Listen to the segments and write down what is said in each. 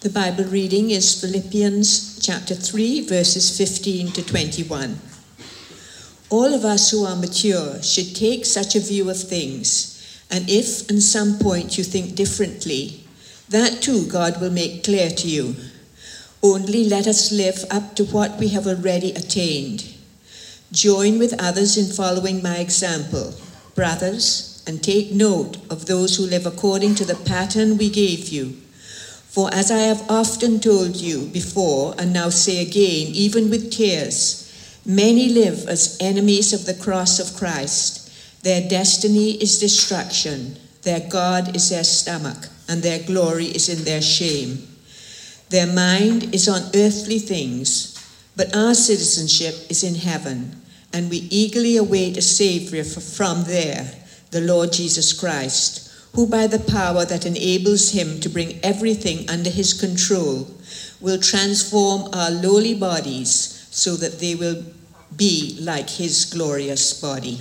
The Bible reading is Philippians chapter 3, verses 15 to 21. All of us who are mature should take such a view of things, and if at some point you think differently, that too God will make clear to you. Only let us live up to what we have already attained. Join with others in following my example, brothers, and take note of those who live according to the pattern we gave you. For as I have often told you before, and now say again, even with tears, many live as enemies of the cross of Christ. Their destiny is destruction, their God is their stomach, and their glory is in their shame. Their mind is on earthly things, but our citizenship is in heaven, and we eagerly await a Savior from there, the Lord Jesus Christ, who by the power that enables him to bring everything under his control will transform our lowly bodies so that they will be like his glorious body.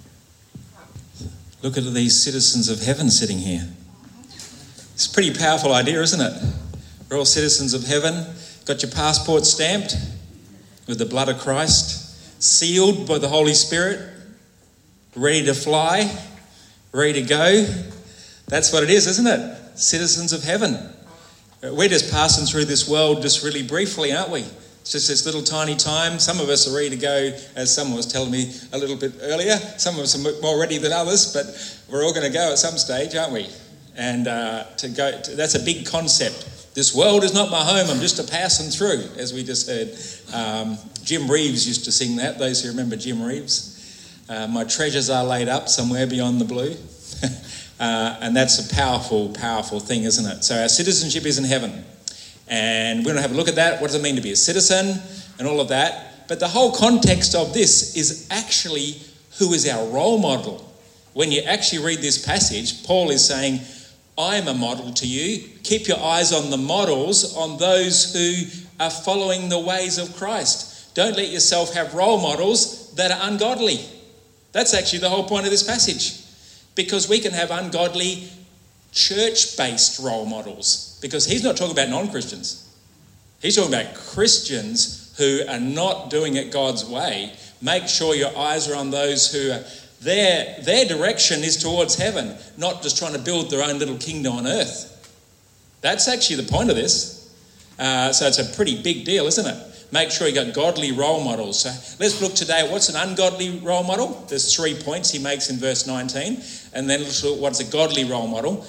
Look at these citizens of heaven sitting here. It's a pretty powerful idea, isn't it? We're all citizens of heaven. Got your passport stamped with the blood of Christ, sealed by the Holy Spirit, ready to fly, ready to go. That's what it is, isn't it? Citizens of heaven. We're just passing through this world just really briefly, aren't we? It's just this little tiny time. Some of us are ready to go, as someone was telling me a little bit earlier. Some of us are more ready than others, but we're all going to go at some stage, aren't we? And that's a big concept. This world is not my home. I'm just a passing through, as we just heard. Jim Reeves used to sing that, those who remember Jim Reeves. My treasures are laid up somewhere beyond the blue. And that's a powerful, powerful thing, isn't it? So our citizenship is in heaven. And we're going to have a look at that. What does it mean to be a citizen and all of that? But the whole context of this is actually who is our role model. When you actually read this passage, Paul is saying, I'm a model to you. Keep your eyes on the models, on those who are following the ways of Christ. Don't let yourself have role models that are ungodly. That's actually the whole point of this passage. Because we can have ungodly church-based role models. Because he's not talking about non-Christians. He's talking about Christians who are not doing it God's way. Make sure your eyes are on those who are their direction is towards heaven, not just trying to build their own little kingdom on earth. That's actually the point of this. So it's a pretty big deal, isn't it? Make sure you got godly role models. So let's look today at what's an ungodly role model. There's 3 points he makes in verse 19. And then let's look at what's a godly role model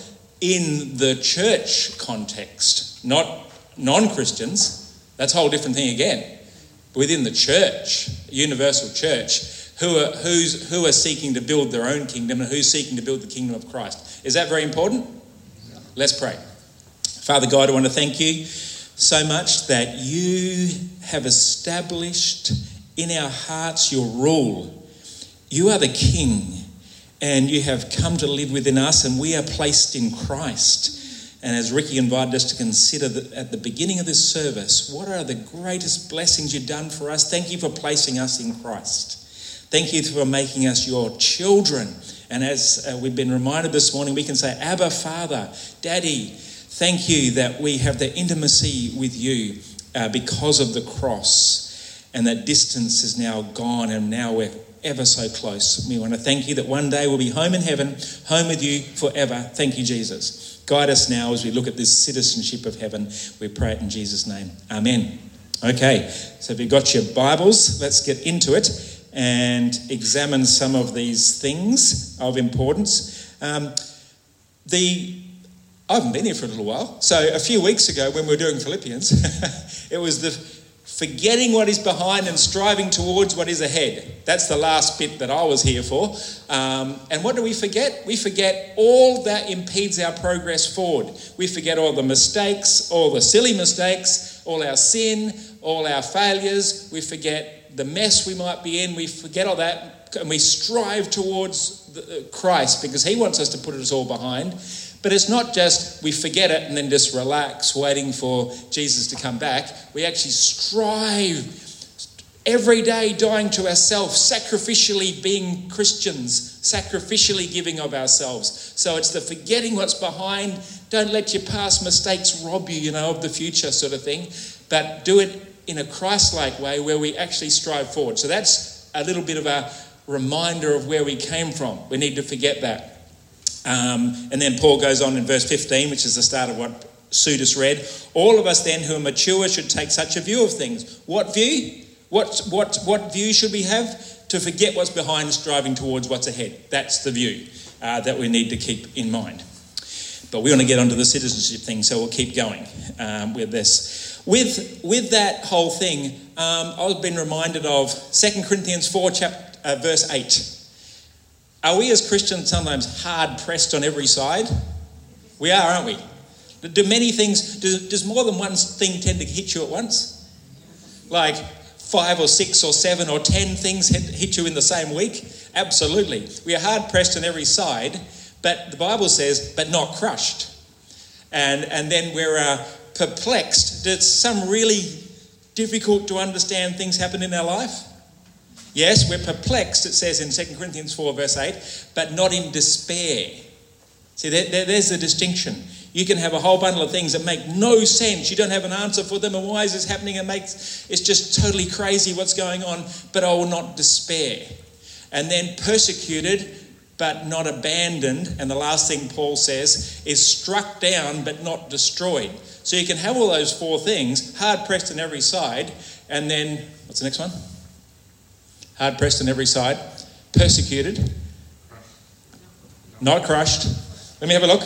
in the church context, not non-Christians. That's a whole different thing again. Within the church, universal church, who are seeking to build their own kingdom and who's seeking to build the kingdom of Christ. Is that very important? Let's pray. Father God, I want to thank you so much that you have established in our hearts your rule. You are the King, and you have come to live within us, and we are placed in Christ. And as Ricky invited us to consider at the beginning of this service, what are the greatest blessings you've done for us? Thank you for placing us in Christ. Thank you for making us your children. And as we've been reminded this morning, we can say, Abba, Father, Daddy. Thank you that we have the intimacy with you because of the cross, and that distance is now gone, and now we're ever so close. We want to thank you that one day we'll be home in heaven, home with you forever. Thank you, Jesus. Guide us now as we look at this citizenship of heaven. We pray it in Jesus' name. Amen. Okay, so if you've got your Bibles, let's get into it and examine some of these things of importance. I haven't been here for a little while. So a few weeks ago when we were doing Philippians, it was the forgetting what is behind and striving towards what is ahead. That's the last bit that I was here for. And what do we forget? We forget all that impedes our progress forward. We forget all the mistakes, all the silly mistakes, all our sin, all our failures. We forget the mess we might be in. We forget all that, and we strive towards Christ because he wants us to put it all behind. But it's not just we forget it and then just relax waiting for Jesus to come back. We actually strive every day, dying to ourselves, sacrificially being Christians, sacrificially giving of ourselves. So it's the forgetting what's behind, Don't let your past mistakes rob you, of the future sort of thing. But do it in a Christ-like way where we actually strive forward. So that's a little bit of a reminder of where we came from. We need to forget that. And then Paul goes on in verse 15, which is the start of what Sue just read. All of us then who are mature should take such a view of things. What view? What view should we have? To forget what's behind and striving towards what's ahead. That's the view that we need to keep in mind. But we want to get onto the citizenship thing, so we'll keep going with this. With that whole thing, I've been reminded of 2 Corinthians 4, verse 8. Are we as Christians sometimes hard-pressed on every side? We are, aren't we? Do many things, does more than one thing tend to hit you at once? Like 5 or 6 or 7 or 10 things hit you in the same week? Absolutely. We are hard-pressed on every side, but the Bible says, but not crushed. And then we're perplexed. Did some really difficult to understand things happen in our life? Yes, we're perplexed, it says in 2 Corinthians 4, verse 8, but not in despair. See, there's the distinction. You can have a whole bundle of things that make no sense. You don't have an answer for them, and why is this happening? It's just totally crazy what's going on, but I will not despair. And then persecuted, but not abandoned. And the last thing Paul says is struck down, but not destroyed. So you can have all those 4 things, hard-pressed on every side, and then, what's the next one? Hard-pressed on every side, persecuted, not crushed. Let me have a look.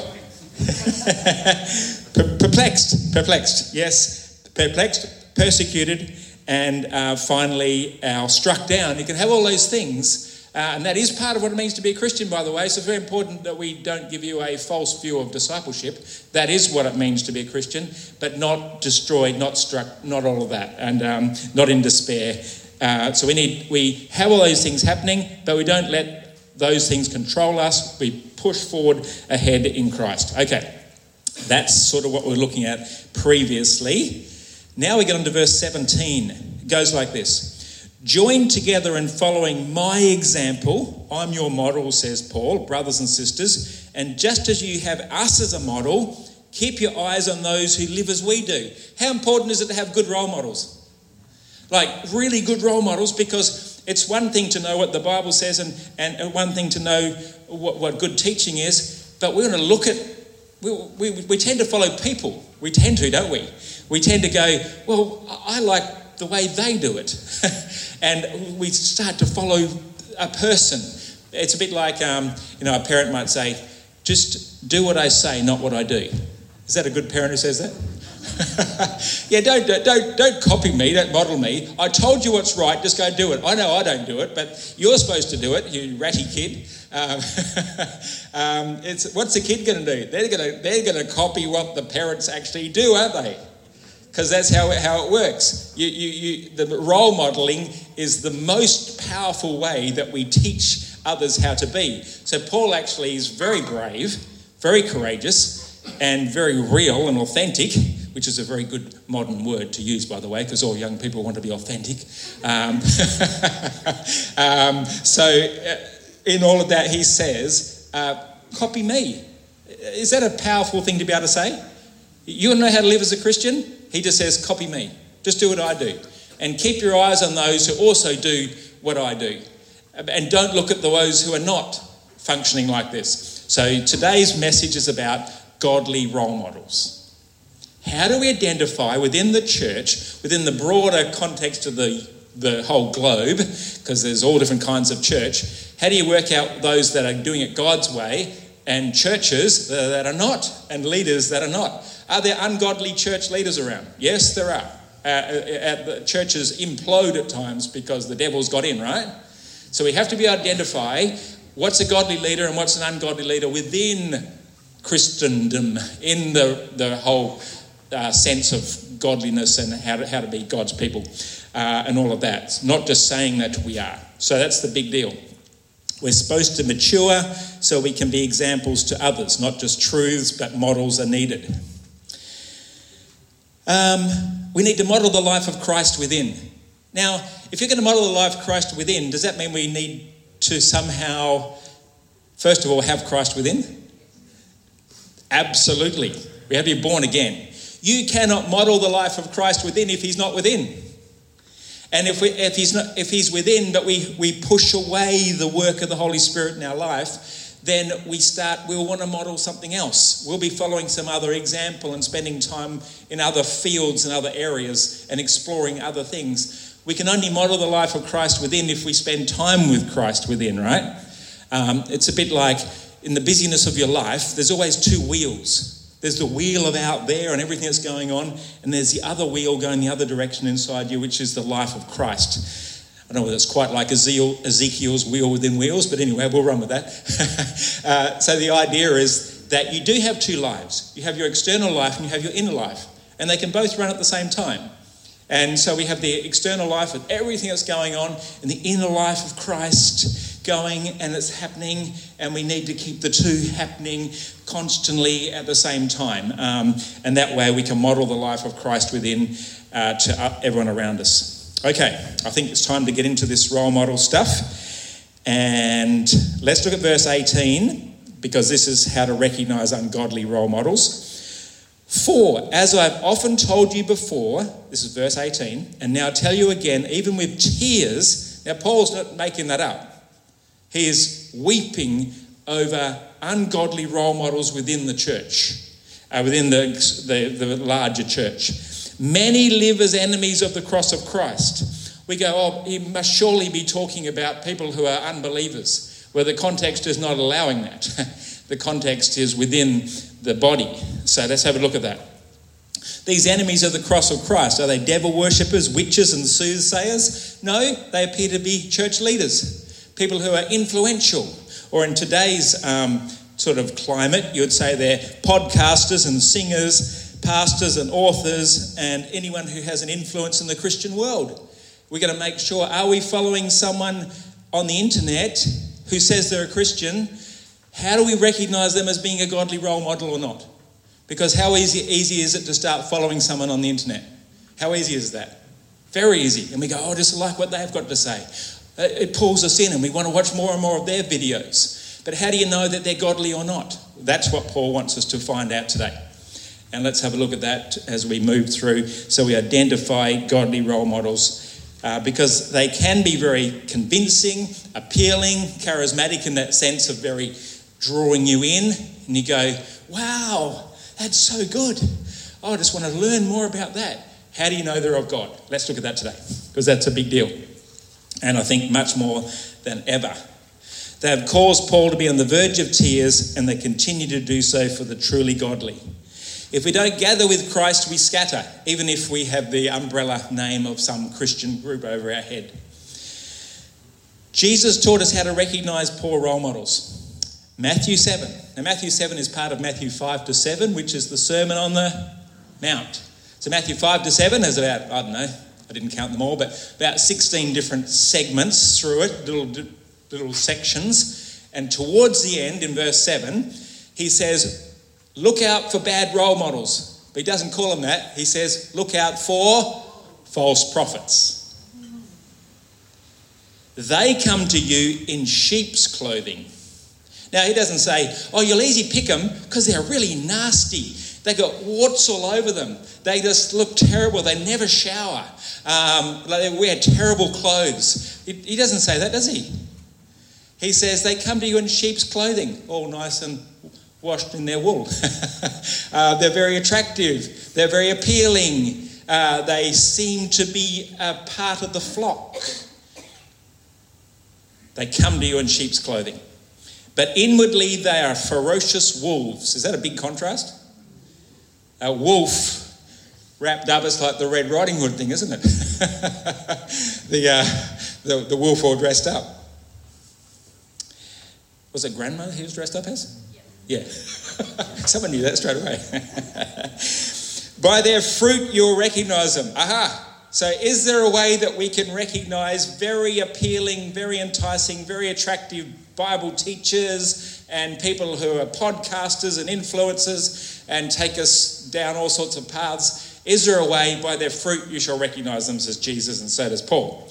Perplexed, yes, perplexed, persecuted, and finally struck down. You can have all those things, and that is part of what it means to be a Christian, by the way. So it's very important that we don't give you a false view of discipleship. That is what it means to be a Christian, but not destroyed, not struck, not all of that, and not in despair. So we have all those things happening, but we don't let those things control us. We push forward ahead in Christ. Okay, that's sort of what we're looking at previously. Now we get on to verse 17. It goes like this. Join together in following my example. I'm your model, says Paul, brothers and sisters. And just as you have us as a model, keep your eyes on those who live as we do. How important is it to have good role models? Like really good role models, because it's one thing to know what the Bible says and one thing to know what good teaching is, but we want to look at, we tend to follow people. We tend to, don't we? We tend to go, well, I like the way they do it. And we start to follow a person. It's a bit like, a parent might say, just do what I say, not what I do. Is that a good parent who says that? Yeah, don't copy me, don't model me. I told you what's right, just go do it. I know I don't do it, but you're supposed to do it, you ratty kid. What's the kid going to do? They're going to copy what the parents actually do, aren't they? Because that's how it works. The role modelling is the most powerful way that we teach others how to be. So Paul actually is very brave, very courageous, and very real and authentic, which is a very good modern word to use, by the way, because all young people want to be authentic. In all of that, he says, copy me. Is that a powerful thing to be able to say? You want to know how to live as a Christian? He just says, copy me. Just do what I do. And keep your eyes on those who also do what I do. And don't look at those who are not functioning like this. So today's message is about godly role models. How do we identify within the church, within the broader context of the whole globe, because there's all different kinds of church, how do you work out those that are doing it God's way and churches that are not, and leaders that are not? Are there ungodly church leaders around? Yes, there are. The churches implode at times because the devil's got in, right? So we have to be able to identify what's a godly leader and what's an ungodly leader within Christendom, in the whole sense of godliness and how to be God's people and all of that. It's not just saying that we are. So that's the big deal. We're supposed to mature so we can be examples to others, not just truths, but models are needed. We need to model the life of Christ within. Now, if you're going to model the life of Christ within, does that mean we need to somehow, first of all, have Christ within? Absolutely. We have to be born again. You cannot model the life of Christ within if he's not within. And if he's within, but we push away the work of the Holy Spirit in our life, then we'll want to model something else. We'll be following some other example and spending time in other fields and other areas and exploring other things. We can only model the life of Christ within if we spend time with Christ within, right? It's a bit like in the busyness of your life, there's always two wheels. There's the wheel of out there and everything that's going on, and there's the other wheel going the other direction inside you, which is the life of Christ. I don't know whether it's quite like Ezekiel's wheel within wheels, but anyway, we'll run with that. So the idea is that you do have two lives. You have your external life and you have your inner life, and they can both run at the same time. And so we have the external life with everything that's going on, and the inner life of Christ going, and it's happening, and we need to keep the two happening constantly at the same time. And that way we can model the life of Christ within to everyone around us. Okay, I think it's time to get into this role model stuff. And let's look at verse 18, because this is how to recognise ungodly role models. For, as I've often told you before, this is verse 18, and now tell you again, even with tears. Now, Paul's not making that up. He is weeping over ungodly role models within the church, within the larger church. Many live as enemies of the cross of Christ. We go, oh, he must surely be talking about people who are unbelievers, where the context is not allowing that. The context is within the body. So let's have a look at that. These enemies of the cross of Christ, are they devil worshippers, witches and soothsayers? No, they appear to be church leaders, people who are influential. Or in today's sort of climate, you would say they're podcasters and singers, pastors and authors, and anyone who has an influence in the Christian world. We're going to make sure, are we following someone on the internet who says they're a Christian? How do we recognise them as being a godly role model or not? Because how easy is it to start following someone on the internet? How easy is that? Very easy. And we go, oh, just like what they've got to say. It pulls us in and we want to watch more and more of their videos. But how do you know that they're godly or not? That's what Paul wants us to find out today. And let's have a look at that as we move through. So we identify godly role models because they can be very convincing, appealing, charismatic in that sense of very drawing you in. And you go, wow, that's so good. Oh, I just want to learn more about that. How do you know they're of God? Let's look at that today, because that's a big deal. And I think much more than ever. They have caused Paul to be on the verge of tears, and they continue to do so for the truly godly. If we don't gather with Christ, we scatter, even if we have the umbrella name of some Christian group over our head. Jesus taught us how to recognise poor role models. Matthew 7. Now, Matthew 7 is part of Matthew 5 to 7, which is the Sermon on the Mount. So Matthew 5 to 7 has about, I don't know, I didn't count them all, but about 16 different segments through it, little sections. And towards the end, in verse 7, he says, look out for bad role models. But he doesn't call them that. He says, look out for false prophets. They come to you in sheep's clothing. Now, he doesn't say, oh, you'll easy pick them because they're really nasty. They got warts all over them. They just look terrible. They never shower. They wear terrible clothes. He doesn't say that, does he? He says they come to you in sheep's clothing, all nice and washed in their wool. They're very attractive. They're very appealing. They seem to be a part of the flock. They come to you in sheep's clothing. But inwardly they are ferocious wolves. Is that a big contrast? A wolf wrapped up, it's like the Red Riding Hood thing, isn't it? the wolf all dressed up. Was it grandma he was dressed up as? Yeah. Someone knew that straight away. By their fruit you'll recognise them. Aha! So is there a way that we can recognise very appealing, very enticing, very attractive Bible teachers and people who are podcasters and influencers and take us down all sorts of paths? Is there a way? By their fruit you shall recognise them, says Jesus, and so does Paul.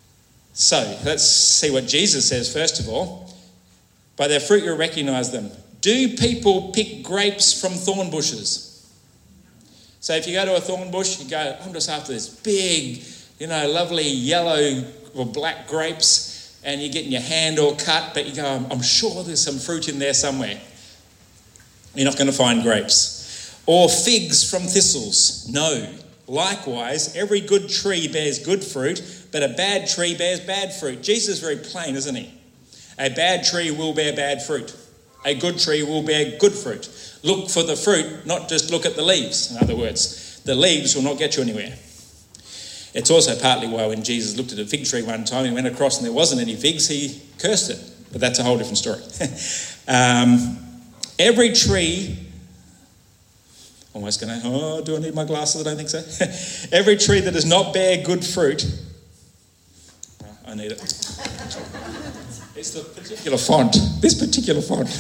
So let's see what Jesus says first of all. By their fruit you'll recognise them. Do people pick grapes from thorn bushes? So if you go to a thorn bush, you go, I'm just after this big, lovely yellow or black grapes, and you're getting your hand all cut, but you go, I'm sure there's some fruit in there somewhere. You're not going to find grapes. Or figs from thistles? No. Likewise, every good tree bears good fruit, but a bad tree bears bad fruit. Jesus is very plain, isn't he? A bad tree will bear bad fruit. A good tree will bear good fruit. Look for the fruit, not just look at the leaves. In other words, the leaves will not get you anywhere. It's also partly why when Jesus looked at a fig tree one time, he went across and there wasn't any figs, he cursed it. But that's a whole different story. Every tree... Almost going to, do I need my glasses? I don't think so. Every tree that does not bear good fruit... I need it. It's the particular font. This particular font.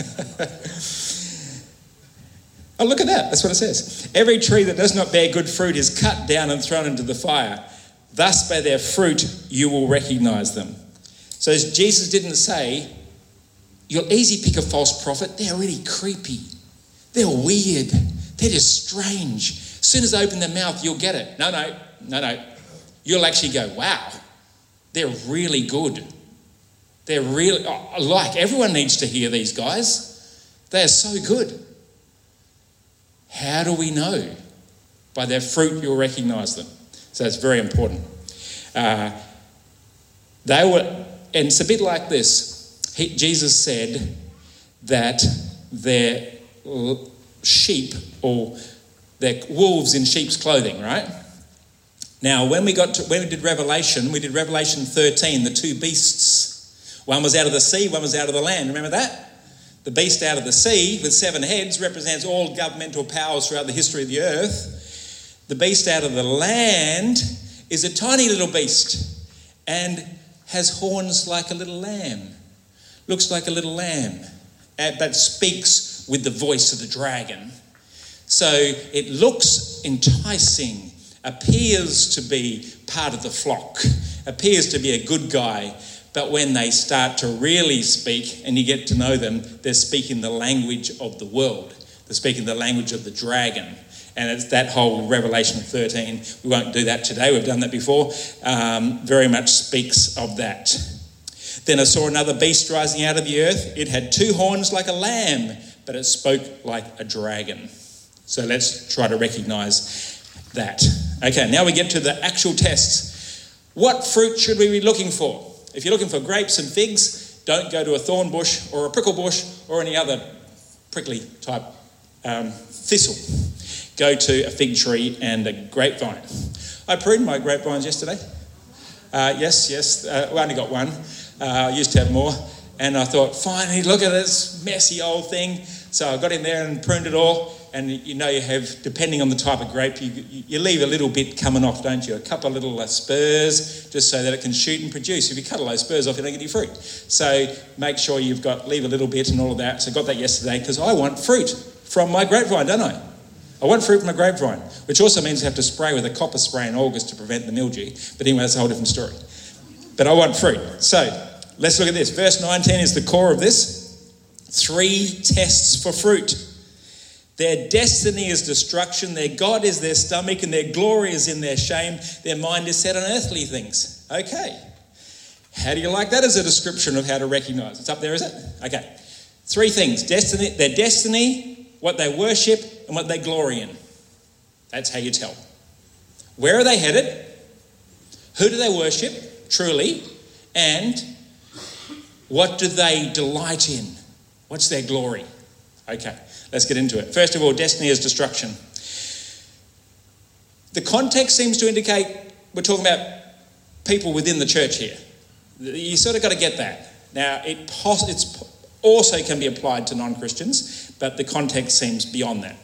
Oh, look at that. That's what it says. Every tree that does not bear good fruit is cut down and thrown into the fire. Thus by their fruit you will recognise them. So Jesus didn't say, you'll easy pick a false prophet. They're really creepy. They're weird. They're just strange. As soon as they open their mouth, you'll get it. No. You'll actually go, wow, they're really good. They're really, everyone needs to hear these guys. They're so good. How do we know? By their fruit, you'll recognise them. So it's very important. And it's a bit like this. Jesus said that their sheep, or they're wolves in sheep's clothing, right? Now, when we did Revelation 13, the two beasts. One was out of the sea, one was out of the land. Remember that? The beast out of the sea with 7 heads represents all governmental powers throughout the history of the earth. The beast out of the land is a tiny little beast and has horns like a little lamb. Looks like a little lamb, but speaks with the voice of the dragon. So it looks enticing, appears to be part of the flock, appears to be a good guy, but when they start to really speak and you get to know them, they're speaking the language of the world. They're speaking the language of the dragon. And it's that whole Revelation 13. We won't do that today. We've done that before. Very much speaks of that. Then I saw another beast rising out of the earth. It had 2 horns like a lamb, but it spoke like a dragon. So let's try to recognise that. Okay, now we get to the actual tests. What fruit should we be looking for? If you're looking for grapes and figs, don't go to a thorn bush or a prickle bush or any other prickly type thistle. Go to a fig tree and a grapevine. I pruned my grapevines yesterday. Yes. I only got one. I used to have more. And I thought, finally, look at this messy old thing. So I got in there and pruned it all. And you have, depending on the type of grape, you leave a little bit coming off, don't you? A couple of little spurs, just so that it can shoot and produce. If you cut all those spurs off, you don't get any fruit. So make sure leave a little bit and all of that. So I got that yesterday because I want fruit from my grapevine, don't I? I want fruit from my grapevine, which also means you have to spray with a copper spray in August to prevent the mildew. But anyway, that's a whole different story. But I want fruit. So let's look at this. Verse 19 is the core of this. 3 tests for fruit. Their destiny is destruction, their God is their stomach, and their glory is in their shame. Their mind is set on earthly things. Okay. How do you like that as a description of how to recognise? It's up there, is it? Okay. 3 things. Their destiny, what they worship, and what they glory in. That's how you tell. Where are they headed? Who do they worship, truly? And what do they delight in? What's their glory? Okay. Let's get into it. First of all, destiny is destruction. The context seems to indicate we're talking about people within the church here. You sort of got to get that. Now, it's also can be applied to non-Christians, but the context seems beyond that.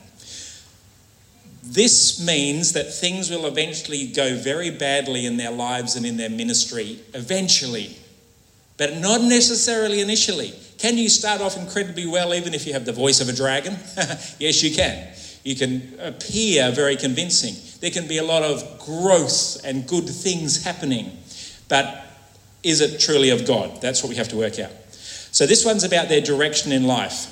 This means that things will eventually go very badly in their lives and in their ministry, eventually, but not necessarily initially. Can you start off incredibly well even if you have the voice of a dragon? Yes, you can. You can appear very convincing. There can be a lot of growth and good things happening. But is it truly of God? That's what we have to work out. So this one's about their direction in life.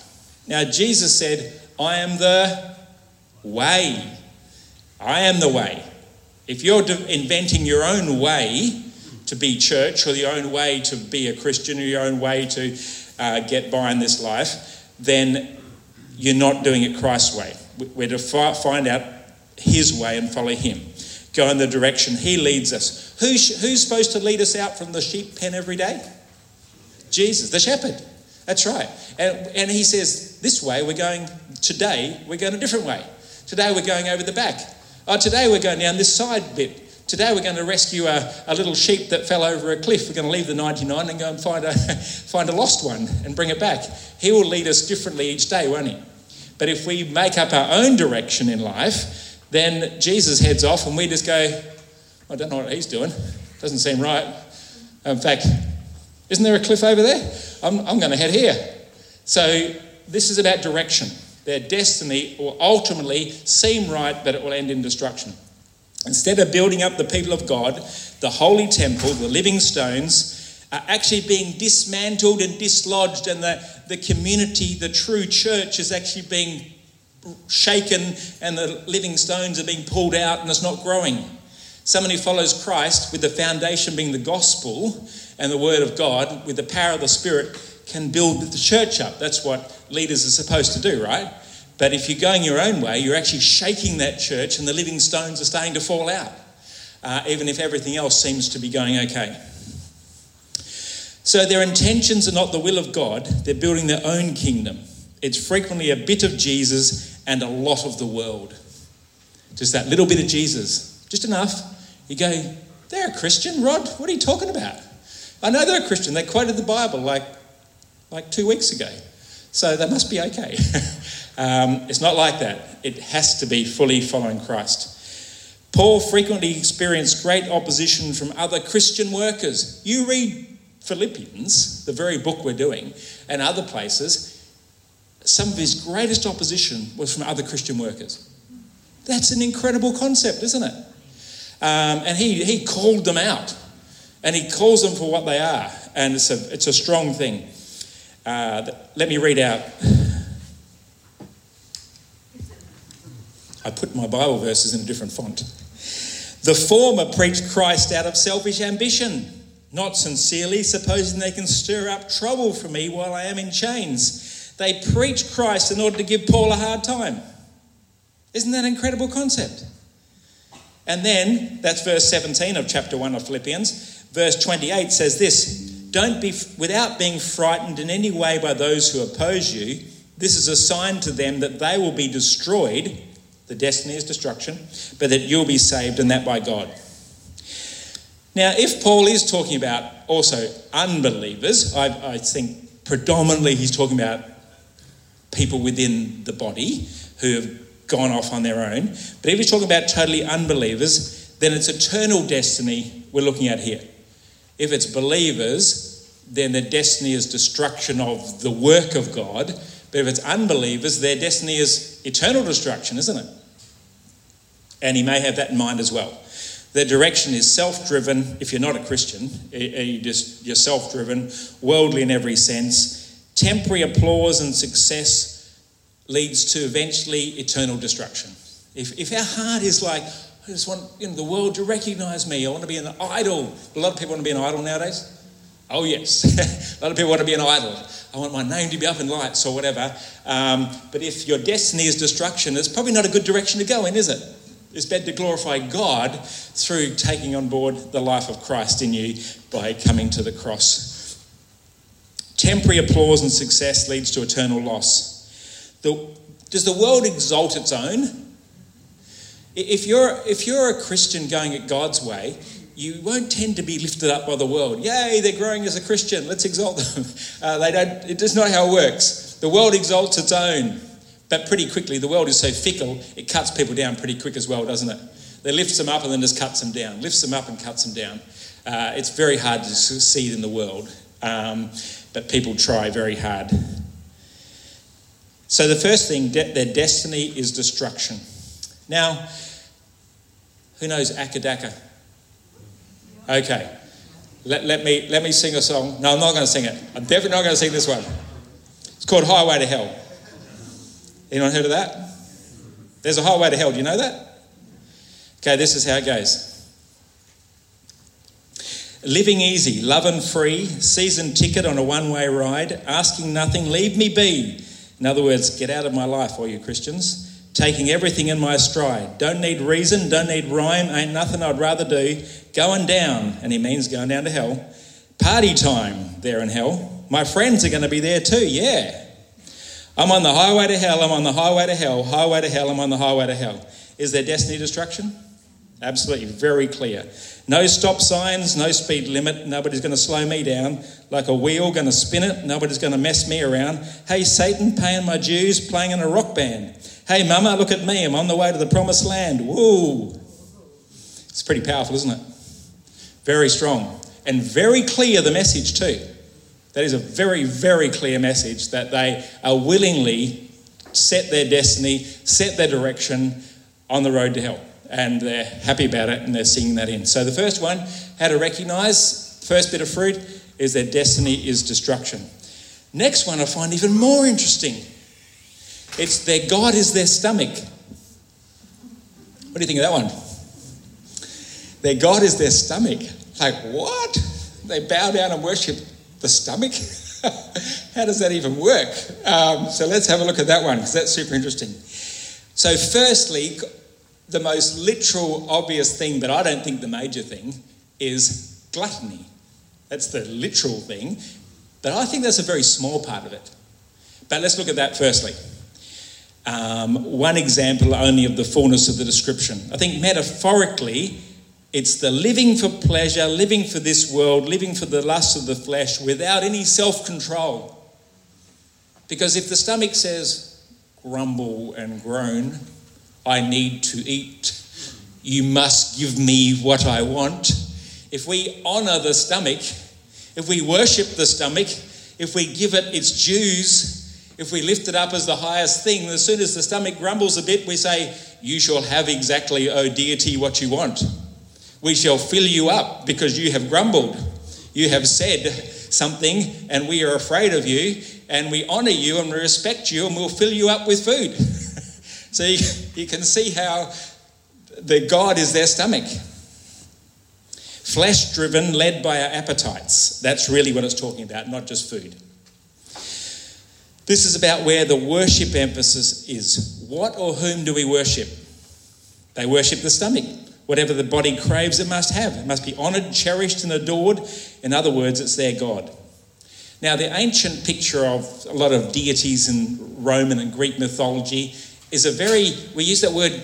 Now, Jesus said, I am the way. I am the way. If you're inventing your own way to be church, or your own way to be a Christian, or your own way to get by in this life, then you're not doing it Christ's way. We're to find out his way and follow him. Go in the direction he leads us. Who's supposed to lead us out from the sheep pen every day? Jesus, the shepherd. That's right. And he says, this way today we're going a different way. Today we're going over the back. Today we're going down this side bit. Today we're going to rescue a little sheep that fell over a cliff. We're going to leave the 99 and go and find a lost one and bring it back. He will lead us differently each day, won't he? But if we make up our own direction in life, then Jesus heads off and we just go, I don't know what he's doing. Doesn't seem right. In fact, isn't there a cliff over there? I'm going to head here. So this is about direction. Their destiny will ultimately seem right, but it will end in destruction. Instead of building up the people of God, the holy temple, the living stones, are actually being dismantled and dislodged, and the community, the true church, is actually being shaken, and the living stones are being pulled out, and it's not growing. Someone who follows Christ, with the foundation being the gospel and the word of God, with the power of the Spirit, can build the church up. That's what leaders are supposed to do, right? But if you're going your own way, you're actually shaking that church, and the living stones are starting to fall out, even if everything else seems to be going okay. So their intentions are not the will of God. They're building their own kingdom. It's frequently a bit of Jesus and a lot of the world. Just that little bit of Jesus. Just enough. You go, they're a Christian, Rod. What are you talking about? I know they're a Christian. They quoted the Bible like 2 weeks ago. So they must be okay. It's not like that. It has to be fully following Christ. Paul frequently experienced great opposition from other Christian workers. You read Philippians, the very book we're doing, and other places, some of his greatest opposition was from other Christian workers. That's an incredible concept, isn't it? And he called them out, and he calls them for what they are, and it's a strong thing. Let me read out. I put my Bible verses in a different font. The former preach Christ out of selfish ambition, not sincerely, supposing they can stir up trouble for me while I am in chains. They preach Christ in order to give Paul a hard time. Isn't that an incredible concept? And then, that's verse 17 of chapter 1 of Philippians. Verse 28 says this, don't be without being frightened in any way by those who oppose you. This is a sign to them that they will be destroyed. The destiny is destruction, but that you'll be saved, and that by God. Now, if Paul is talking about also unbelievers, I think predominantly he's talking about people within the body who have gone off on their own. But if he's talking about totally unbelievers, then it's eternal destiny we're looking at here. If it's believers, then their destiny is destruction of the work of God. But if it's unbelievers, their destiny is eternal destruction, isn't it? And he may have that in mind as well. Their direction is self-driven. If you're not a Christian, you're self-driven, worldly in every sense. Temporary applause and success leads to eventually eternal destruction. If our heart is like, I just want the world to recognise me, I want to be an idol. A lot of people want to be an idol nowadays. Oh yes, a lot of people want to be an idol. I want my name to be up in lights or whatever. But if your destiny is destruction, it's probably not a good direction to go in, is it? It's better to glorify God through taking on board the life of Christ in you by coming to the cross. Temporary applause and success leads to eternal loss. Does the world exalt its own? If you're a Christian going it God's way, you won't tend to be lifted up by the world. Yay, they're growing as a Christian. Let's exalt them. It is not how it works. The world exalts its own. But pretty quickly, the world is so fickle, it cuts people down pretty quick as well, doesn't it? They lifts them up and then just cuts them down. Lifts them up and cuts them down. It's very hard to succeed in the world. But people try very hard. So the first thing, their destiny is destruction. Now, who knows Akadaka? Okay. Let me sing a song. No, I'm not going to sing it. I'm definitely not going to sing this one. It's called Highway to Hell. Anyone heard of that? There's a highway to hell. Do you know that? Okay, this is how it goes. Living easy, love and free, season ticket on a one-way ride, asking nothing, leave me be. In other words, get out of my life, all you Christians. Taking everything in my stride. Don't need reason, don't need rhyme, ain't nothing I'd rather do. Going down, and he means going down to hell. Party time there in hell. My friends are going to be there too, yeah. I'm on the highway to hell, I'm on the highway to hell, highway to hell, I'm on the highway to hell. Is there destiny destruction? Absolutely, very clear. No stop signs, no speed limit, nobody's going to slow me down. Like a wheel, going to spin it, nobody's going to mess me around. Hey, Satan, paying my dues, playing in a rock band. Hey, mama, look at me, I'm on the way to the promised land. Woo! It's pretty powerful, isn't it? Very strong. And very clear, the message too. That is a very, very clear message that they are willingly set their destiny, set their direction on the road to hell. And they're happy about it and they're singing that in. So the first one, how to recognise, first bit of fruit, is their destiny is destruction. Next one I find even more interesting. It's their God is their stomach. What do you think of that one? Their God is their stomach. Like, what? They bow down and worship the stomach? How does that even work? So let's have a look at that one, because that's super interesting. So firstly, the most literal, obvious thing, but I don't think the major thing, is gluttony. That's the literal thing, but I think that's a very small part of it. But let's look at that firstly. One example only of the fullness of the description. I think metaphorically, it's the living for pleasure, living for this world, living for the lust of the flesh without any self-control. Because if the stomach says, grumble and groan, I need to eat, you must give me what I want. If we honour the stomach, if we worship the stomach, if we give it its dues, if we lift it up as the highest thing, as soon as the stomach grumbles a bit, we say, you shall have exactly, O deity, what you want. We shall fill you up because you have grumbled. You have said something and we are afraid of you and we honour you and we respect you and we'll fill you up with food. So you can see how the God is their stomach. Flesh-driven, led by our appetites. That's really what it's talking about, not just food. This is about where the worship emphasis is. What or whom do we worship? They worship the stomach. Whatever the body craves, it must have. It must be honoured, cherished and adored. In other words, it's their God. Now, the ancient picture of a lot of deities in Roman and Greek mythology is we use that word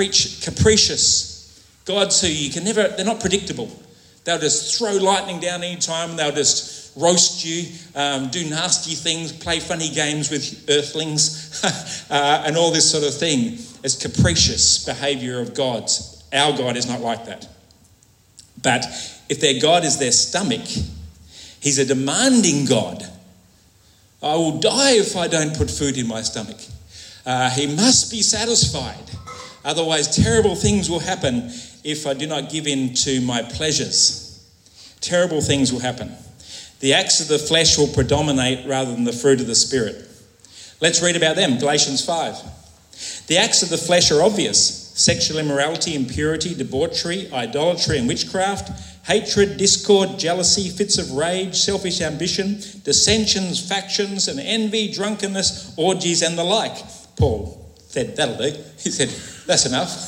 capricious. Gods who you can never, they're not predictable. They'll just throw lightning down any time. They'll just roast you, do nasty things, play funny games with earthlings, and all this sort of thing. It's capricious behaviour of gods. Our God is not like that. But if their God is their stomach, he's a demanding God. I will die if I don't put food in my stomach. He must be satisfied. Otherwise, terrible things will happen if I do not give in to my pleasures. Terrible things will happen. The acts of the flesh will predominate rather than the fruit of the Spirit. Let's read about them. Galatians 5. The acts of the flesh are obvious. Sexual immorality, impurity, debauchery, idolatry and witchcraft, hatred, discord, jealousy, fits of rage, selfish ambition, dissensions, factions and envy, drunkenness, orgies and the like. Paul said, that'll do. He said, that's enough.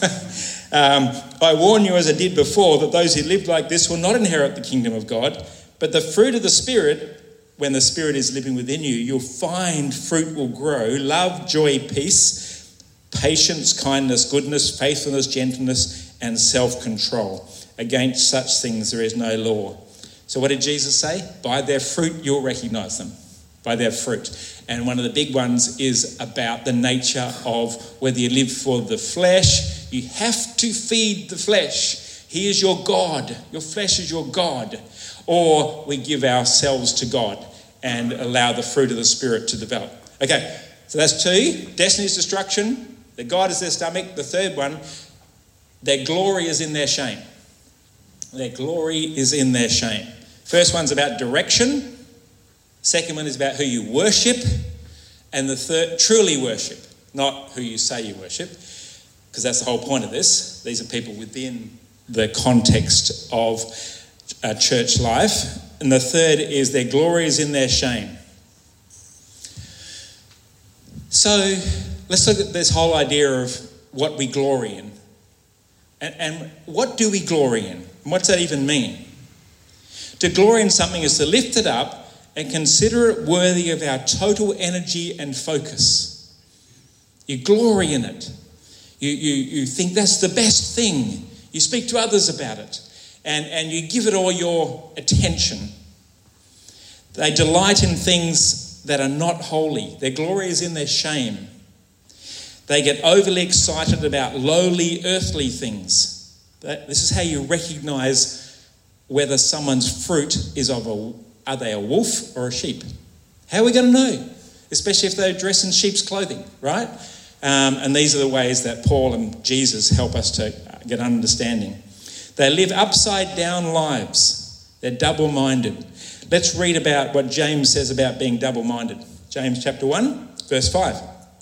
I warn you as I did before that those who live like this will not inherit the kingdom of God. But the fruit of the Spirit, when the Spirit is living within you, you'll find fruit will grow. Love, joy, peace, patience, kindness, goodness, faithfulness, gentleness, and self-control. Against such things there is no law. So what did Jesus say? By their fruit you'll recognise them. By their fruit. And one of the big ones is about the nature of whether you live for the flesh. You have to feed the flesh. He is your God. Your flesh is your God. Or we give ourselves to God and allow the fruit of the Spirit to develop. Okay, so that's 2. Destiny's destruction. The God is their stomach. The third one, their glory is in their shame. Their glory is in their shame. First one's about direction. Second one is about who you worship. And the third, truly worship. not who you say you worship, because that's the whole point of this. These are people within the context of church life. And the third is their glory is in their shame. So let's look at this whole idea of what we glory in. And what do we glory in? And what's that even mean? To glory in something is to lift it up and consider it worthy of our total energy and focus. You glory in it. You think that's the best thing. You speak to others about it. And you give it all your attention. They delight in things that are not holy. Their glory is in their shame. They get overly excited about lowly, earthly things. This is how you recognise whether someone's fruit is are they a wolf or a sheep? How are we going to know? Especially if they dress in sheep's clothing, right? And these are the ways that Paul and Jesus help us to get understanding. They live upside down lives. They're double-minded. Let's read about what James says about being double-minded. James chapter 1, verse 5.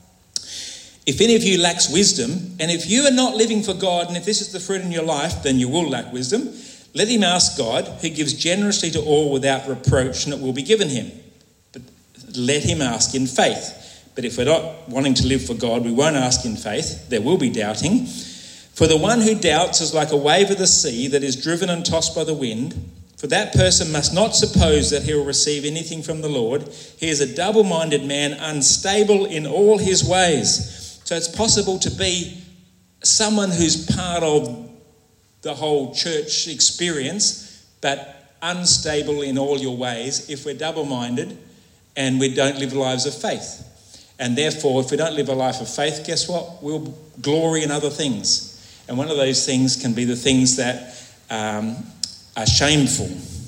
If any of you lacks wisdom, and if you are not living for God, and if this is the fruit in your life, then you will lack wisdom. Let him ask God, who gives generously to all without reproach, and it will be given him. But let him ask in faith. But if we're not wanting to live for God, we won't ask in faith. There will be doubting. For the one who doubts is like a wave of the sea that is driven and tossed by the wind. For that person must not suppose that he will receive anything from the Lord. He is a double-minded man, unstable in all his ways. So it's possible to be someone who's part of the whole church experience, but unstable in all your ways if we're double-minded and we don't live lives of faith. And therefore, if we don't live a life of faith, guess what? We'll glory in other things. And one of those things can be the things that are shameful.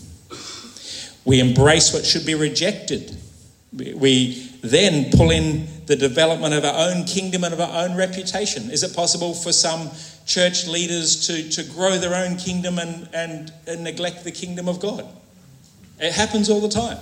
We embrace what should be rejected. We then pull in the development of our own kingdom and of our own reputation. Is it possible for some church leaders to grow their own kingdom and neglect the kingdom of God? It happens all the time.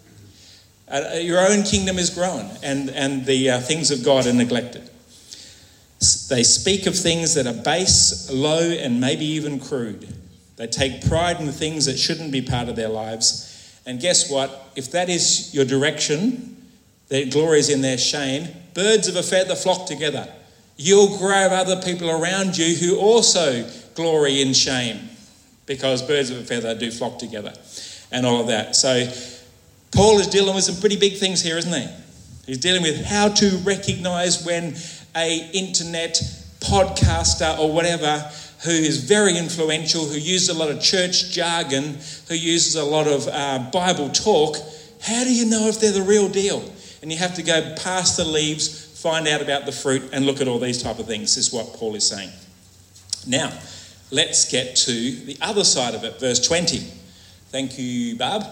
Your own kingdom is grown and the things of God are neglected. They speak of things that are base, low, and maybe even crude. They take pride in things that shouldn't be part of their lives. And guess what? If that is your direction, their glory is in their shame, birds of a feather flock together. You'll grab other people around you who also glory in shame, because birds of a feather do flock together and all of that. So Paul is dealing with some pretty big things here, isn't he? He's dealing with how to recognise when an internet podcaster or whatever who is very influential, who uses a lot of church jargon, who uses a lot of Bible talk, how do you know if they're the real deal? And you have to go past the leaves, find out about the fruit, and look at all these type of things. This is what Paul is saying. Now, let's get to the other side of it, verse 20. Thank you, Barb.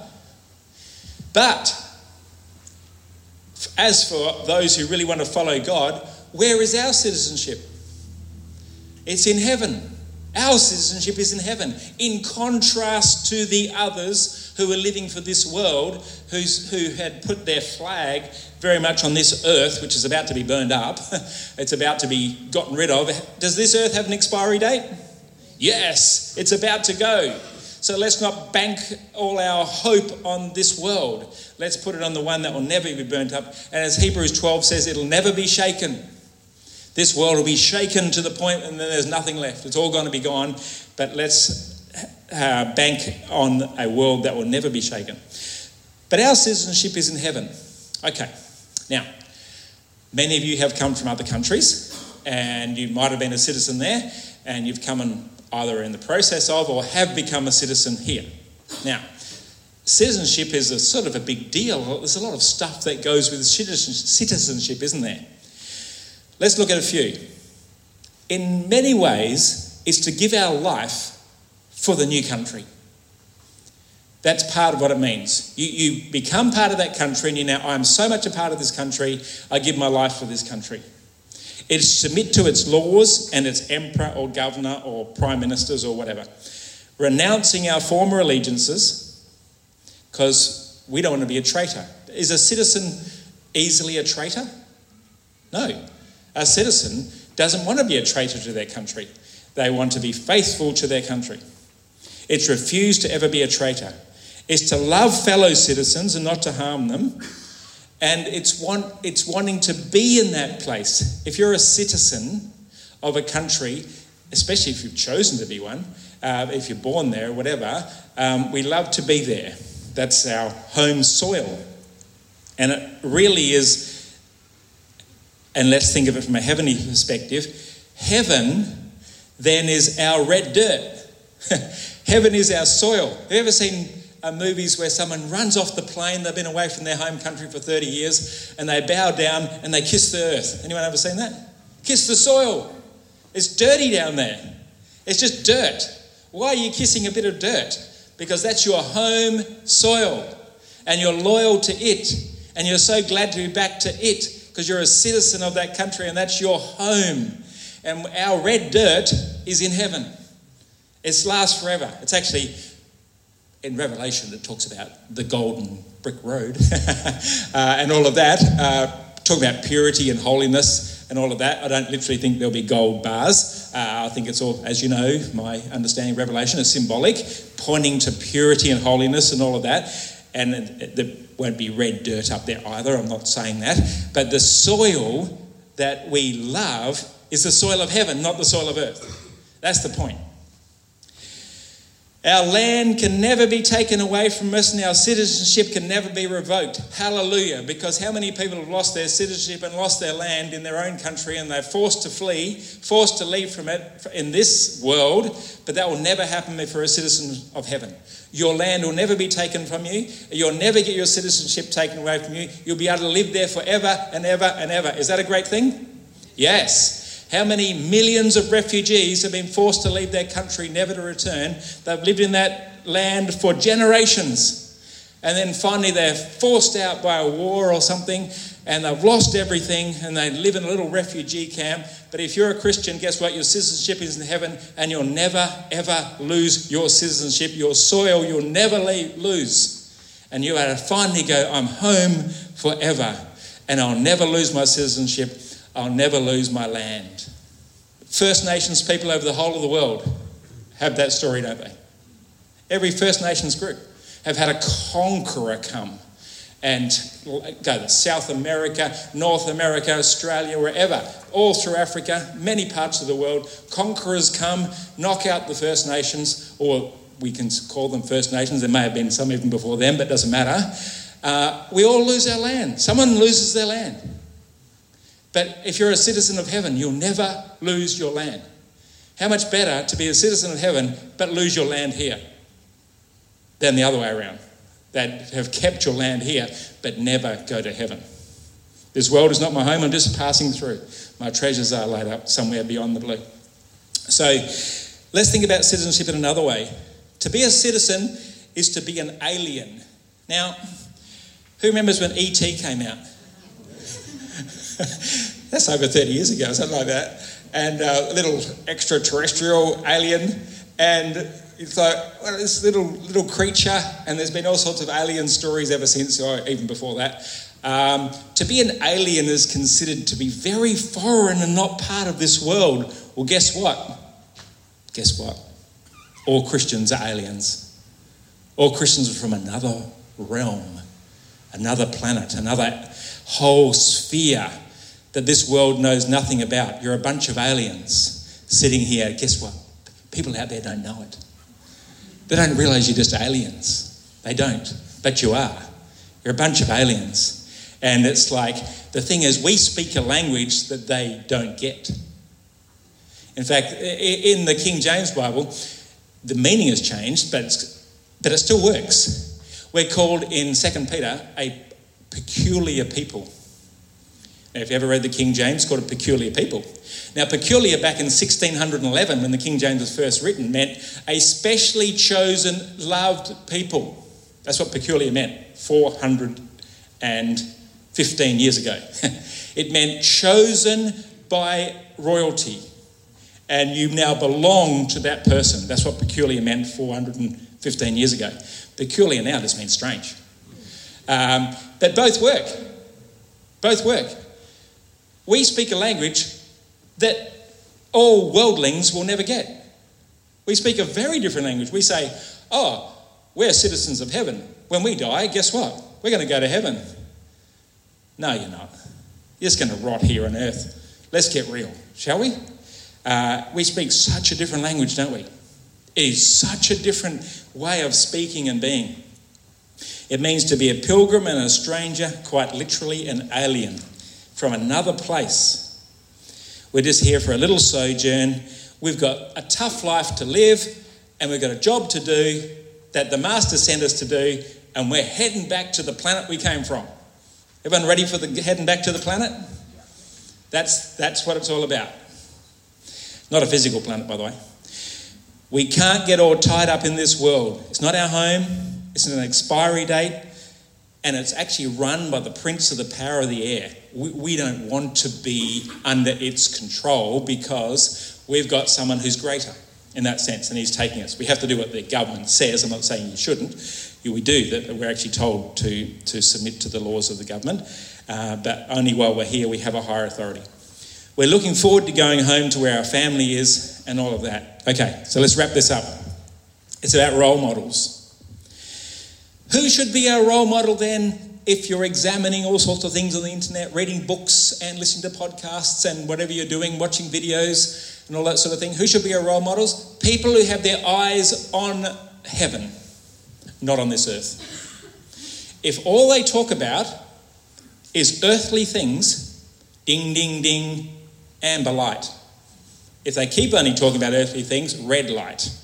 But as for those who really want to follow God, where is our citizenship? It's in heaven. Our citizenship is in heaven. In contrast to the others who are living for this world, who had put their flag very much on this earth, which is about to be burned up. It's about to be gotten rid of. Does this earth have an expiry date? Yes, it's about to go. So let's not bank all our hope on this world. Let's put it on the one that will never be burnt up. And as Hebrews 12 says, it'll never be shaken. This world will be shaken to the point and then there's nothing left. It's all going to be gone. But let's bank on a world that will never be shaken. But our citizenship is in heaven. Okay. Now, many of you have come from other countries and you might have been a citizen there and you've come either in the process of or have become a citizen here. Now, citizenship is a sort of a big deal. There's a lot of stuff that goes with citizenship, isn't there? Let's look at a few. In many ways, it's to give our life for the new country. That's part of what it means. You become part of that country and you now, I'm so much a part of this country, I give my life for this country. It's submit to its laws and its emperor or governor or prime ministers or whatever. Renouncing our former allegiances because we don't want to be a traitor. Is a citizen easily a traitor? No. A citizen doesn't want to be a traitor to their country. They want to be faithful to their country. It's refuse to ever be a traitor. It's to love fellow citizens and not to harm them. And it's wanting to be in that place. If you're a citizen of a country, especially if you've chosen to be one, if you're born there or whatever, we love to be there. That's our home soil. And it really is, and let's think of it from a heavenly perspective, heaven then is our red dirt. Heaven is our soil. Have you ever seen movies where someone runs off the plane, they've been away from their home country for 30 years, and they bow down and they kiss the earth? Anyone ever seen that? Kiss the soil. It's dirty down there. It's just dirt. Why are you kissing a bit of dirt? Because that's your home soil, and you're loyal to it, and you're so glad to be back to it because you're a citizen of that country and that's your home. And our red dirt is in heaven. It lasts forever. It's actually, in Revelation, it talks about the golden brick road and all of that, talking about purity and holiness and all of that. I don't literally think there'll be gold bars. I think it's all, as you know, my understanding of Revelation is symbolic, pointing to purity and holiness and all of that. And there won't be red dirt up there either, I'm not saying that. But the soil that we love is the soil of heaven, not the soil of earth. That's the point. Our land can never be taken away from us, and our citizenship can never be revoked. Hallelujah. Because how many people have lost their citizenship and lost their land in their own country, and they're forced to flee, forced to leave from it in this world, but that will never happen if you're a citizen of heaven. Your land will never be taken from you. You'll never get your citizenship taken away from you. You'll be able to live there forever and ever and ever. Is that a great thing? Yes. How many millions of refugees have been forced to leave their country, never to return? They've lived in that land for generations. And then finally they're forced out by a war or something, and they've lost everything, and they live in a little refugee camp. But if you're a Christian, guess what? Your citizenship is in heaven, and you'll never, ever lose your citizenship. Your soil, you'll never lose. And you have to finally go, I'm home forever, and I'll never lose my citizenship. I'll never lose my land. First Nations people over the whole of the world have that story, don't they? Every First Nations group have had a conqueror come and go to South America, North America, Australia, wherever, all through Africa, many parts of the world. Conquerors come, knock out the First Nations, or we can call them First Nations. There may have been some even before them, but it doesn't matter. We all lose our land. Someone loses their land. But if you're a citizen of heaven, you'll never lose your land. How much better to be a citizen of heaven but lose your land here than the other way around, that have kept your land here but never go to heaven. This world is not my home, I'm just passing through. My treasures are laid up somewhere beyond the blue. So let's think about citizenship in another way. To be a citizen is to be an alien. Now, who remembers when E.T. came out? That's over 30 years ago, something like that. And a little extraterrestrial alien. And it's like, well, this little creature, and there's been all sorts of alien stories ever since, or even before that. To be an alien is considered to be very foreign and not part of this world. Well, guess what? Guess what? All Christians are aliens. All Christians are from another realm, another planet, another whole sphere that this world knows nothing about. You're a bunch of aliens sitting here. Guess what? People out there don't know it. They don't realise you're just aliens. They don't, but you are. You're a bunch of aliens. And it's like, the thing is, we speak a language that they don't get. In fact, in the King James Bible, the meaning has changed, but it still works. We're called in 2 Peter a peculiar people. Now, if you ever read the King James, it's called a peculiar people. Now, peculiar back in 1611, when the King James was first written, meant a specially chosen, loved people. That's what peculiar meant 415 years ago. It meant chosen by royalty, and you now belong to that person. That's what peculiar meant 415 years ago. Peculiar now just means strange. But both work. Both work. we speak a language that all worldlings will never get. We speak a very different language. We say, oh, we're citizens of heaven. When we die, guess what? We're going to go to heaven. No, you're not. You're just going to rot here on earth. Let's get real, shall we? We speak such a different language, don't we? It is such a different way of speaking and being. It means to be a pilgrim and a stranger, quite literally an alien from another place. We're just here for a little sojourn. We've got a tough life to live, and we've got a job to do that the Master sent us to do, and we're heading back to the planet we came from. Everyone ready for heading back to the planet? That's what it's all about. Not a physical planet, by the way. We can't get all tied up in this world. It's not our home. It's an expiry date, and it's actually run by the prince of the power of the air. We don't want to be under its control because we've got someone who's greater in that sense, and he's taking us. We have to do what the government says. I'm not saying you shouldn't. We do that. We're actually told to submit to the laws of the government, but only while we're here we have a higher authority. We're looking forward to going home to where our family is and all of that. Okay, so let's wrap this up. It's about role models. Who should be our role model then? If you're examining all sorts of things on the internet, reading books and listening to podcasts and whatever you're doing, watching videos and all that sort of thing, who should be our role models? People who have their eyes on heaven, not on this earth. If all they talk about is earthly things, ding, ding, ding, amber light. If they keep only talking about earthly things, red light.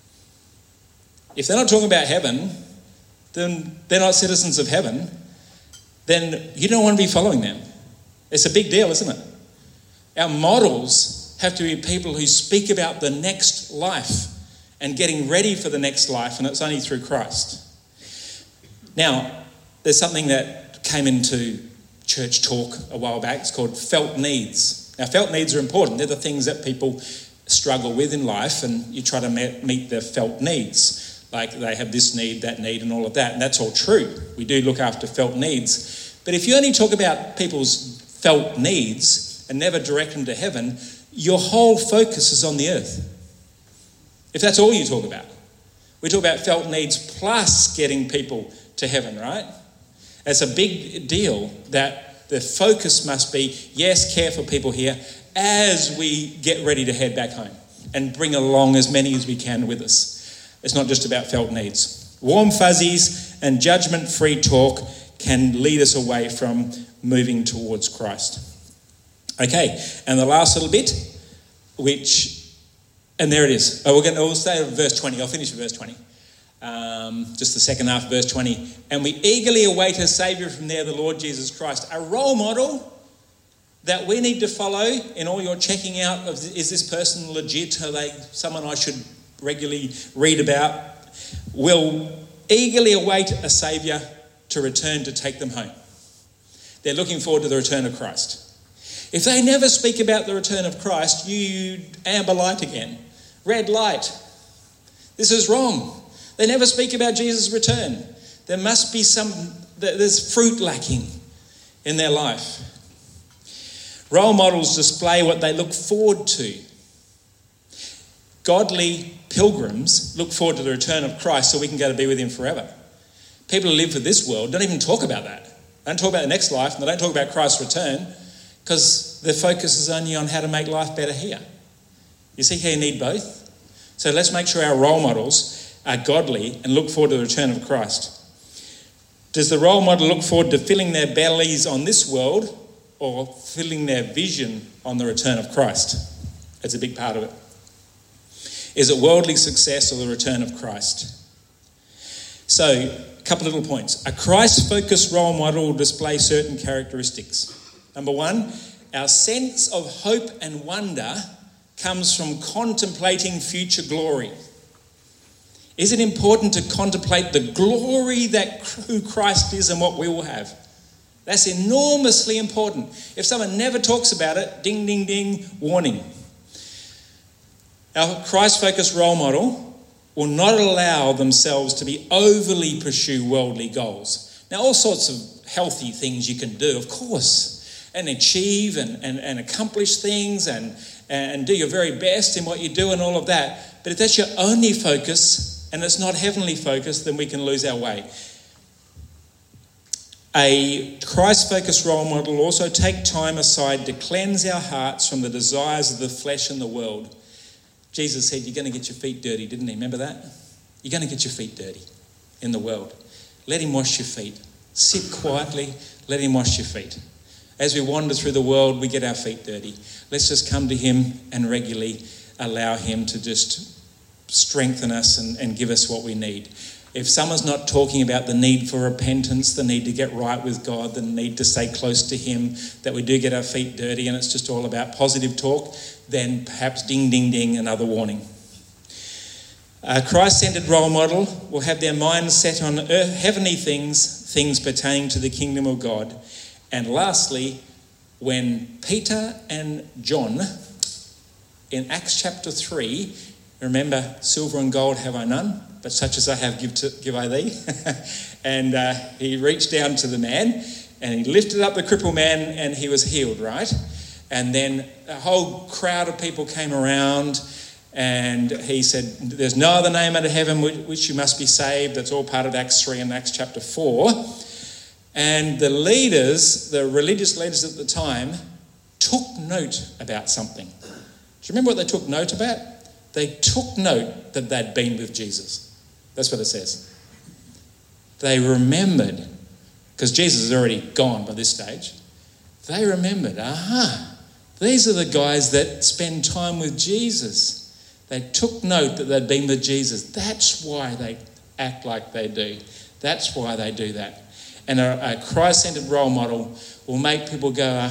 If they're not talking about heaven, then they're not citizens of heaven, then you don't want to be following them. It's a big deal, isn't it? Our models have to be people who speak about the next life and getting ready for the next life, and it's only through Christ. Now, there's something that came into church talk a while back. It's called felt needs. Now, felt needs are important. They're the things that people struggle with in life, and you try to meet their felt needs. Like they have this need, that need, and all of that. And that's all true. We do look after felt needs. But if you only talk about people's felt needs and never direct them to heaven, your whole focus is on the earth. If that's all you talk about. We talk about felt needs plus getting people to heaven, right? It's a big deal that the focus must be, yes, care for people here as we get ready to head back home and bring along as many as we can with us. It's not just about felt needs. Warm fuzzies and judgment-free talk can lead us away from moving towards Christ. Okay, and the last little bit, and there it is. We'll stay at verse 20. I'll finish with verse 20. Just the second half of verse 20. And we eagerly await a Saviour from there, the Lord Jesus Christ. A role model that we need to follow in all your checking out of, is this person legit? Are they someone I should regularly read about? Will eagerly await a Saviour to return to take them home. They're looking forward to the return of Christ. If they never speak about the return of Christ, you amber light again, red light. This is wrong. They never speak about Jesus' return. There must be there's fruit lacking in their life. Role models display what they look forward to. Godly pilgrims look forward to the return of Christ so we can go to be with him forever. People who live for this world don't even talk about that. They don't talk about the next life, and they don't talk about Christ's return because their focus is only on how to make life better here. You see how you need both? So let's make sure our role models are godly and look forward to the return of Christ. Does the role model look forward to filling their bellies on this world or filling their vision on the return of Christ? That's a big part of it. Is it worldly success or the return of Christ? So, a couple of little points. A Christ-focused role model will display certain characteristics. Number one, our sense of hope and wonder comes from contemplating future glory. Is it important to contemplate the glory that who Christ is and what we will have? That's enormously important. If someone never talks about it, ding, ding, ding, warning. Our Christ-focused role model will not allow themselves to be overly pursue worldly goals. Now, all sorts of healthy things you can do, of course. and achieve and accomplish things and do your very best in what you do and all of that. But if that's your only focus and it's not heavenly focus, then we can lose our way. A Christ-focused role model will also take time aside to cleanse our hearts from the desires of the flesh and the world. Jesus said, you're going to get your feet dirty, didn't he? Remember that? You're going to get your feet dirty in the world. Let him wash your feet. Sit quietly, let him wash your feet. As we wander through the world, we get our feet dirty. Let's just come to him and regularly allow him to just strengthen us and give us what we need. If someone's not talking about the need for repentance, the need to get right with God, the need to stay close to him, that we do get our feet dirty and it's just all about positive talk, then perhaps ding, ding, ding, another warning. A Christ-centered role model will have their minds set on heavenly things pertaining to the kingdom of God. And lastly, when Peter and John, in Acts chapter 3, remember, silver and gold have I none, but such as I have give I thee. And he reached down to the man and he lifted up the crippled man and he was healed, right? And then a whole crowd of people came around and he said, there's no other name under heaven which you must be saved. That's all part of Acts 3 and Acts chapter 4. And the leaders, the religious leaders at the time, took note about something. Do you remember what they took note about? They took note that they'd been with Jesus. That's what it says. They remembered, because Jesus is already gone by this stage, they remembered, these are the guys that spend time with Jesus. They took note that they'd been with Jesus. That's why they act like they do. That's why they do that. And a Christ-centered role model will make people go,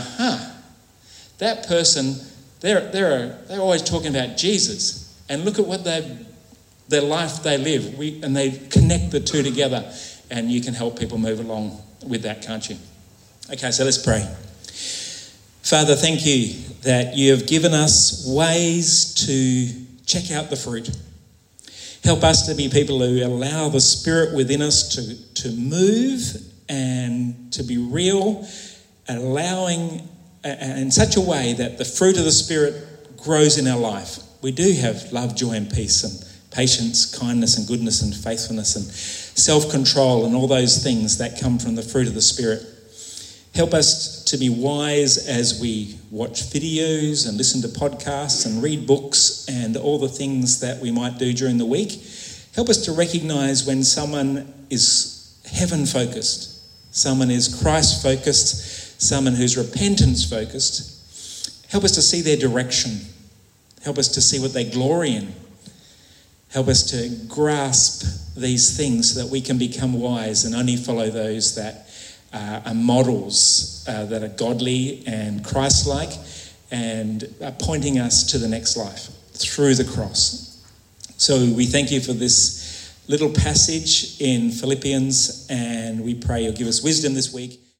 that person, they're always talking about Jesus. And look at what their life they live. And they connect the two together. And you can help people move along with that, can't you? Okay, so let's pray. Father, thank you that you have given us ways to check out the fruit. Help us to be people who allow the Spirit within us to move and to be real, allowing in such a way that the fruit of the Spirit grows in our life. We do have love, joy and peace and patience, kindness and goodness and faithfulness and self-control and all those things that come from the fruit of the Spirit. Help us to be wise as we watch videos and listen to podcasts and read books and all the things that we might do during the week. Help us to recognise when someone is heaven-focused, someone is Christ-focused, someone who's repentance-focused. Help us to see their direction. Help us to see what they glory in. Help us to grasp these things so that we can become wise and only follow those that are models that are godly and Christ-like and are pointing us to the next life through the cross. So we thank you for this little passage in Philippians and we pray you'll give us wisdom this week.